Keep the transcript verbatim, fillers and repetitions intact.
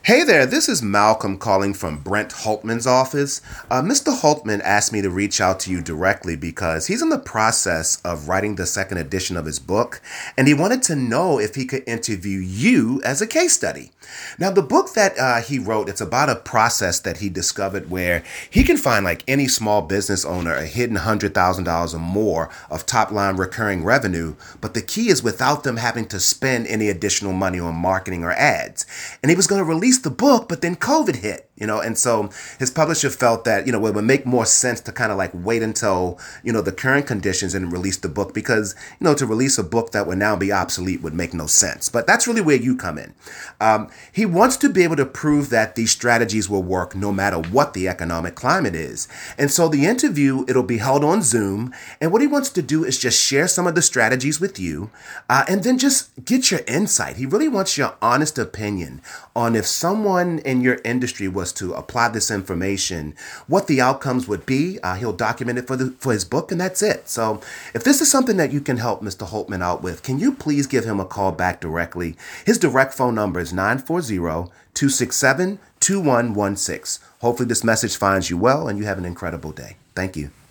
Hey there, this is Malcolm calling from Brent Holtman's office. Uh, Mister Holtman asked me to reach out to you directly because he's in the process of writing the second edition of his book, and he wanted to know if he could interview you as a case study. Now, the book that uh, he wrote, it's about a process that he discovered where he can find like any small business owner a hidden one hundred thousand dollars or more of top-line recurring revenue, but the key is without them having to spend any additional money on marketing or ads. And he was going to release the book, but then COVID hit, you know, and so his publisher felt that, you know, it would make more sense to kind of like wait until, you know, the current conditions and release the book because, you know, to release a book that would now be obsolete would make no sense. But that's really where you come in. Um, he wants to be able to prove that these strategies will work no matter what the economic climate is. And so the interview, it'll be held on Zoom. And what he wants to do is just share some of the strategies with you uh, and then just get your insight. He really wants your honest opinion on if someone in your industry was to apply this information, what the outcomes would be. Uh, he'll document it for the for his book, and that's it. So if this is something that you can help Mister Holtman out with, can you please give him a call back directly? His direct phone number is nine four zero, two six seven, two one one six. Hopefully this message finds you well and you have an incredible day. Thank you.